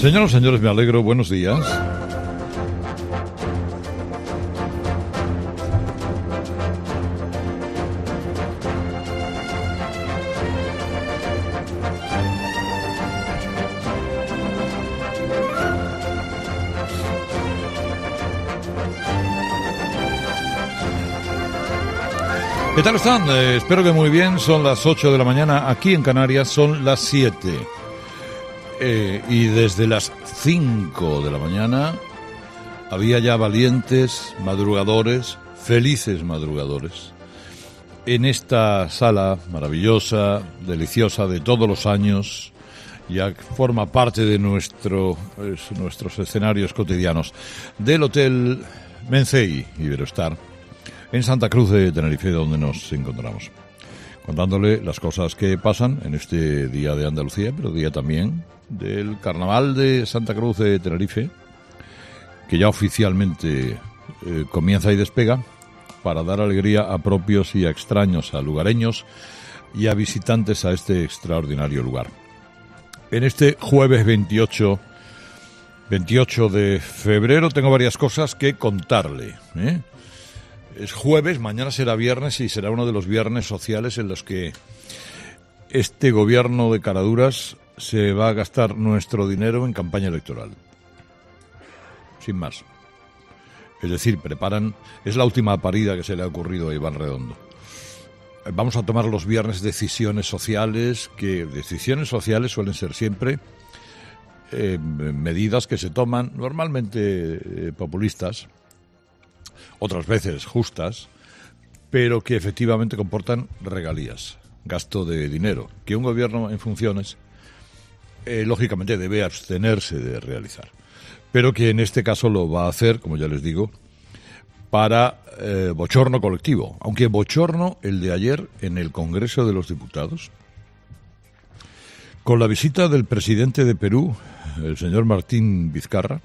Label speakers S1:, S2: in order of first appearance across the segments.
S1: Señoras y señores, me alegro. Buenos días. ¿Qué tal están? Espero que muy bien. Son las 8 de la mañana. Aquí en Canarias son las 7. Y desde las 5 de la mañana había ya valientes madrugadores, felices madrugadores, en esta sala maravillosa, deliciosa de todos los años, ya forma parte de nuestros escenarios cotidianos, del Hotel Mencey Iberostar, en Santa Cruz de Tenerife, donde nos encontramos, contándole las cosas que pasan en este día de Andalucía, pero día también del Carnaval de Santa Cruz de Tenerife, que ya oficialmente comienza y despega, para dar alegría a propios y a extraños, a lugareños y a visitantes a este extraordinario lugar. En este jueves 28 de febrero tengo varias cosas que contarle, Es jueves, mañana será viernes y será uno de los viernes sociales en los que este gobierno de caraduras se va a gastar nuestro dinero en campaña electoral. Sin más. Es decir, es la última parida que se le ha ocurrido a Iván Redondo. Vamos a tomar los viernes decisiones sociales, que decisiones sociales suelen ser siempre medidas que se toman normalmente populistas, otras veces justas, pero que efectivamente comportan regalías, gasto de dinero, que un gobierno en funciones lógicamente debe abstenerse de realizar, pero que en este caso lo va a hacer, como ya les digo, para bochorno colectivo, aunque bochorno el de ayer en el Congreso de los Diputados, con la visita del presidente de Perú, el señor Martín Vizcarra,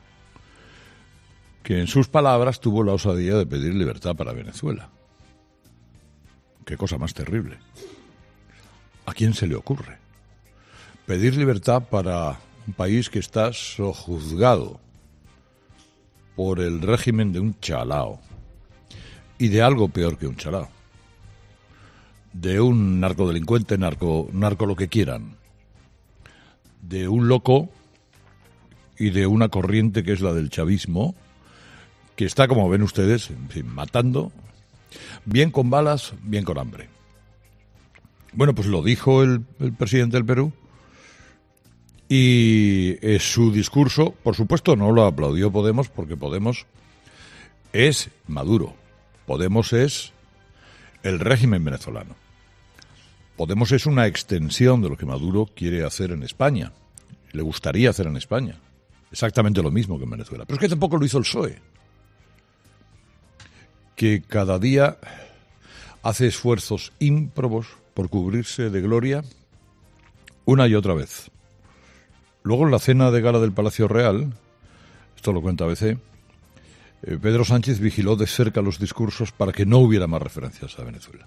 S1: que en sus palabras tuvo la osadía de pedir libertad para Venezuela. Qué cosa más terrible. ¿A quién se le ocurre pedir libertad para un país que está sojuzgado por el régimen de un chalao, y de algo peor que un chalao, de un narcodelincuente, narco lo que quieran, de un loco y de una corriente que es la del chavismo, que está, como ven ustedes, en fin, matando, bien con balas, bien con hambre? Bueno, pues lo dijo el presidente del Perú, y su discurso, por supuesto, no lo aplaudió Podemos, porque Podemos es Maduro, Podemos es el régimen venezolano, Podemos es una extensión de lo que Maduro quiere hacer en España, le gustaría hacer en España, exactamente lo mismo que en Venezuela. Pero es que tampoco lo hizo el PSOE, que cada día hace esfuerzos ímprobos por cubrirse de gloria una y otra vez. Luego, en la cena de gala del Palacio Real, esto lo cuenta ABC, Pedro Sánchez vigiló de cerca los discursos para que no hubiera más referencias a Venezuela.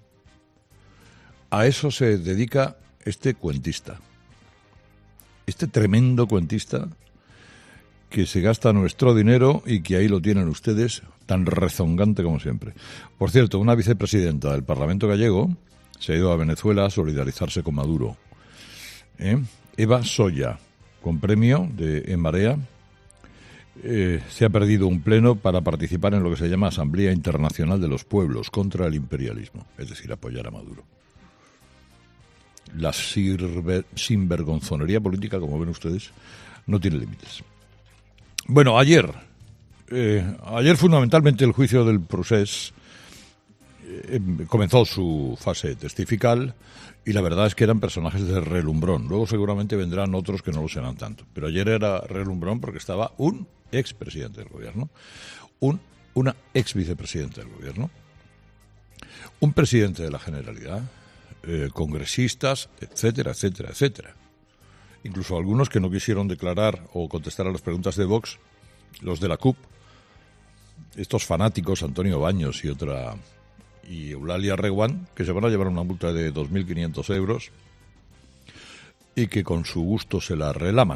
S1: A eso se dedica este cuentista, este tremendo cuentista, que se gasta nuestro dinero y que ahí lo tienen ustedes, tan rezongante como siempre. Por cierto, una vicepresidenta del Parlamento gallego se ha ido a Venezuela a solidarizarse con Maduro. Eva Soya, con premio En Marea, se ha perdido un pleno para participar en lo que se llama Asamblea Internacional de los Pueblos contra el Imperialismo, es decir, apoyar a Maduro. La sinvergonzonería política, como ven ustedes, no tiene límites. Bueno, ayer fundamentalmente el juicio del Procés comenzó su fase testifical, y la verdad es que eran personajes de relumbrón. Luego seguramente vendrán otros que no lo serán tanto, pero ayer era relumbrón porque estaba un expresidente del gobierno, una ex vicepresidenta del gobierno, un presidente de la Generalidad, congresistas, etcétera, etcétera, etcétera. Incluso algunos que no quisieron declarar o contestar a las preguntas de Vox, los de la CUP, estos fanáticos, Antonio Baños y Eulalia Reguant, que se van a llevar una multa de 2.500 euros y que con su gusto se la relaman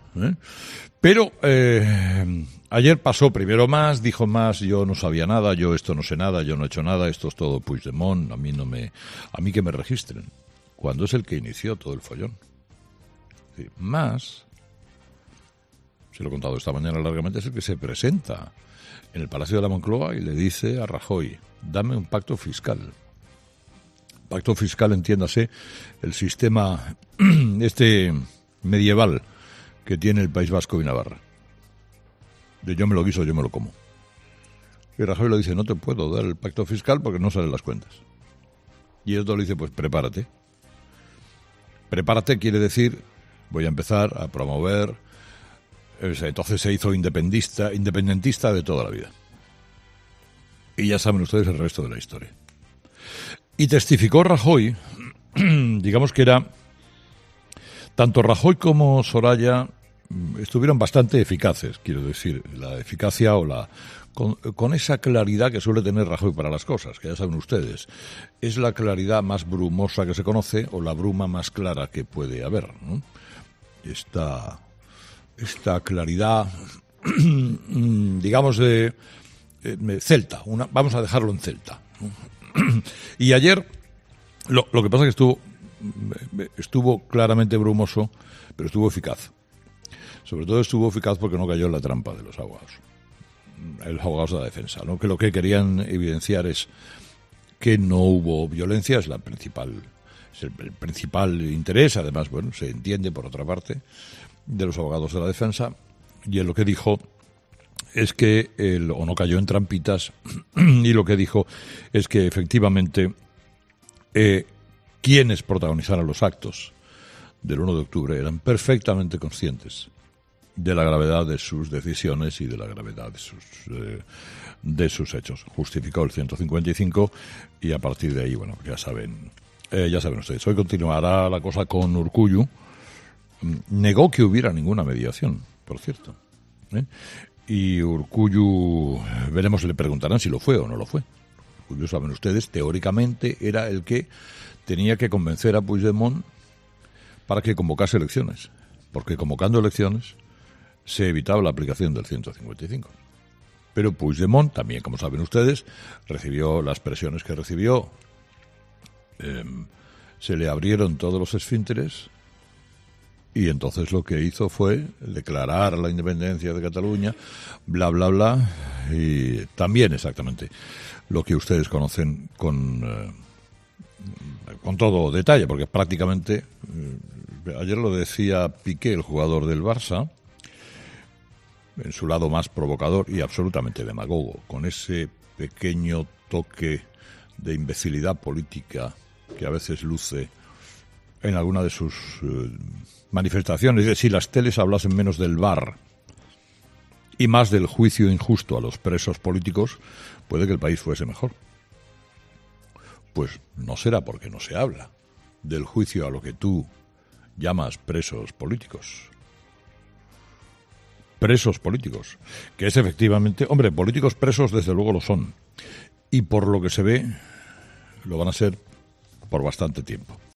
S1: ¿eh? Pero ayer pasó primero más, dijo más, yo no sabía nada, yo esto no sé nada, yo no he hecho nada, esto es todo Puigdemont, a mí que me registren, cuando es el que inició todo el follón. Es decir, más, se lo he contado esta mañana largamente, es el que se presenta en el Palacio de la Moncloa y le dice a Rajoy, dame un pacto fiscal. Pacto fiscal, entiéndase, el sistema medieval que tiene el País Vasco y Navarra. De yo me lo guiso, yo me lo como. Y Rajoy le dice, no te puedo dar el pacto fiscal porque no salen las cuentas. Y el otro le dice, pues prepárate. Prepárate quiere decir, voy a empezar a promover. Entonces se hizo independentista de toda la vida. Y ya saben ustedes el resto de la historia. Y testificó Rajoy, digamos que era, tanto Rajoy como Soraya estuvieron bastante eficaces, quiero decir, la eficacia o con esa claridad que suele tener Rajoy para las cosas, que ya saben ustedes, es la claridad más brumosa que se conoce o la bruma más clara que puede haber, ¿no? Esta claridad, digamos, de celta, vamos a dejarlo en celta, ¿no? Y ayer lo que pasa es que estuvo claramente brumoso, pero estuvo eficaz. Sobre todo estuvo eficaz porque no cayó en la trampa de los abogados. Los abogados de la defensa, ¿no? Que lo que querían evidenciar es que no hubo violencia, es el principal interés, además, bueno, se entiende por otra parte, de los abogados de la defensa, y él lo que dijo es que o no cayó en trampitas, y lo que dijo es que efectivamente quienes protagonizaron los actos del 1 de octubre eran perfectamente conscientes de la gravedad de sus decisiones y de la gravedad de sus hechos. Justificó el 155 y a partir de ahí, bueno, ya saben ustedes. Hoy continuará la cosa con Urkullu. Negó que hubiera ninguna mediación, por cierto, ¿eh? Y Urkullu, veremos, le preguntarán si lo fue o no lo fue. Urkullu, saben ustedes, teóricamente era el que tenía que convencer a Puigdemont para que convocase elecciones, porque convocando elecciones se evitaba la aplicación del 155. Pero Puigdemont, también, como saben ustedes, recibió las presiones que recibió, se le abrieron todos los esfínteres. Y entonces lo que hizo fue declarar la independencia de Cataluña, bla, bla, bla, y también exactamente lo que ustedes conocen con todo detalle, porque prácticamente, ayer lo decía Piqué, el jugador del Barça, en su lado más provocador y absolutamente demagogo, con ese pequeño toque de imbecilidad política que a veces luce en alguna de sus manifestaciones. Es decir, si las teles hablasen menos del VAR y más del juicio injusto a los presos políticos, puede que el país fuese mejor. Pues no será porque no se habla del juicio a lo que tú llamas presos políticos. Presos políticos, que es efectivamente, hombre, políticos presos desde luego lo son, y por lo que se ve lo van a ser por bastante tiempo.